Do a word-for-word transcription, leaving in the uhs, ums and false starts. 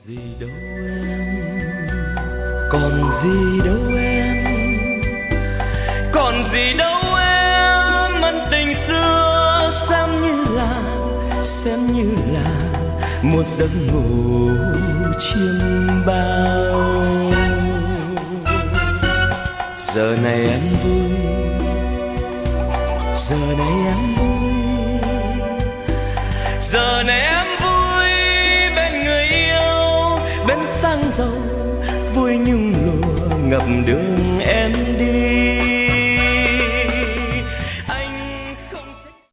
gì đâu em, còn gì đâu em, còn gì đâu em, ân tình xưa xem như là, xem như là một giấc ngủ chiêm bao. Giờ này em vui, giờ này em vui, giờ này em vui bên người yêu, bên sang giàu vui nhung lụa ngập đường em đi.